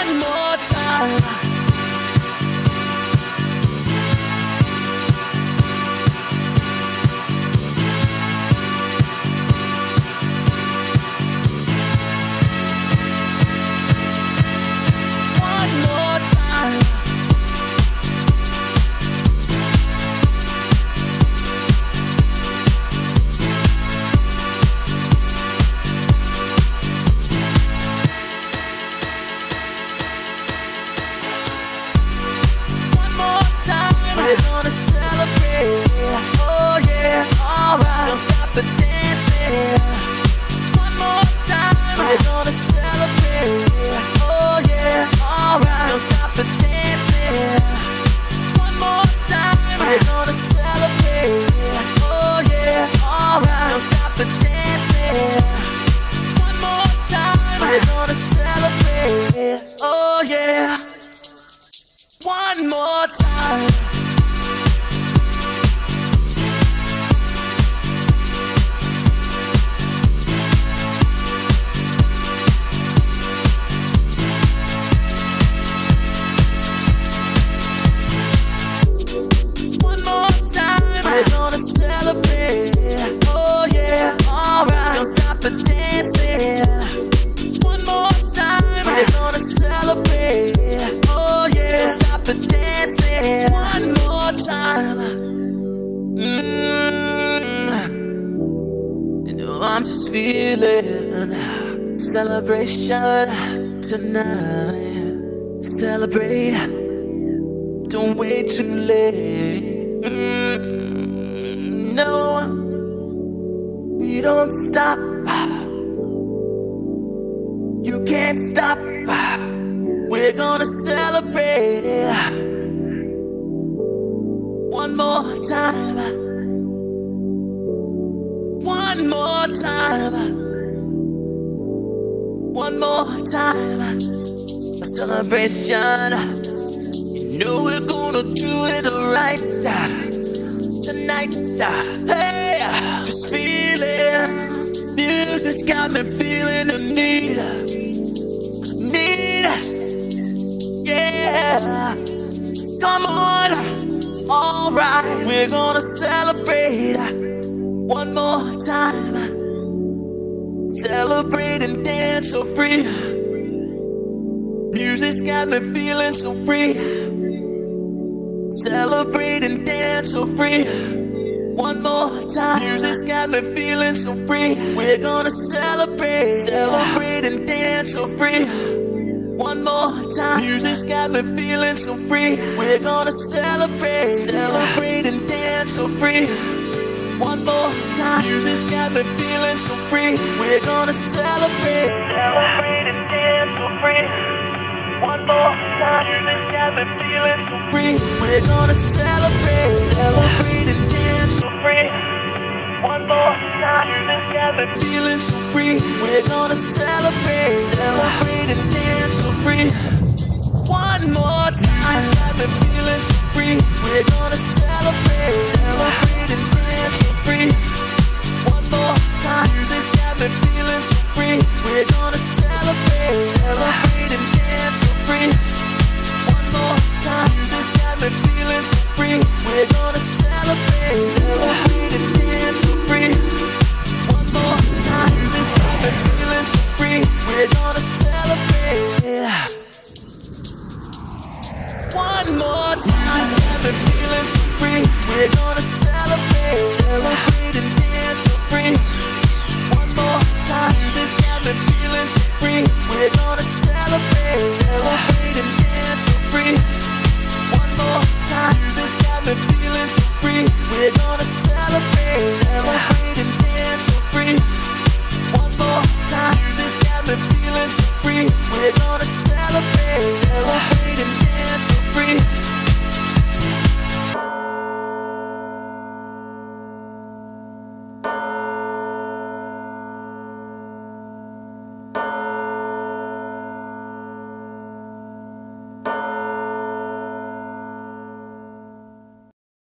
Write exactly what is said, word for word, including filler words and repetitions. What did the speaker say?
One more time. One more time. We're gonna celebrate, oh yeah, alright. Don't stop the dancing. One more time. We're gonna celebrate, oh yeah, alright. Don't stop the dancing. One more time. We're gonna celebrate, oh yeah, alright. Don't stop the dancing. One more time. We're gonna celebrate, oh yeah. One more time. One more time. We're gonna celebrate. Oh yeah, alright. Don't stop the dancing. One more time. We're gonna celebrate. Oh yeah, don't stop the dancing. One more time. Mm. You know I'm just feeling celebration tonight. Celebrate. Don't wait too late. Mm. No, we don't stop. You can't stop. We're gonna celebrate. One more time. One more time. One more time. A celebration. You know we're gonna do it right tonight. Hey, just feeling. Music's got me feeling the need. Need. Yeah. Come on. Alright, we're gonna celebrate one more time. Celebrate and dance so free. Music's got me feeling so free. Celebrate and dance so free. One more time. Music's got me feeling so free. We're gonna celebrate. Celebrate and dance so free. One more time. Music's got me feeling so free. We're gonna celebrate. Celebrate and dance so free. One more time. Music's got me feeling so free. We're gonna celebrate. Celebrate and dance so free. One more time. Music's got me feeling so free. We're gonna celebrate. Celebrate and dance so free. One more time. Music's got me feeling so free. We're gonna celebrate. Celebrate and dance so free. One more time. Music's got me feeling so free. We're gonna celebrate. Celebrate and dance so free. One more time. Music's got me feeling so free. We're gonna celebrate. Celebrate and dance so free. One more time. Music's got me feeling so free. We're gonna celebrate. Celebrate and dance so free. One more time. Music's got me feeling so free. We're gonna celebrate. One more time. Music's got me feeling so free. We're gonna celebrate. Celebrate and dance so free. One more time. Music's got me feeling so free. We're gonna celebrate.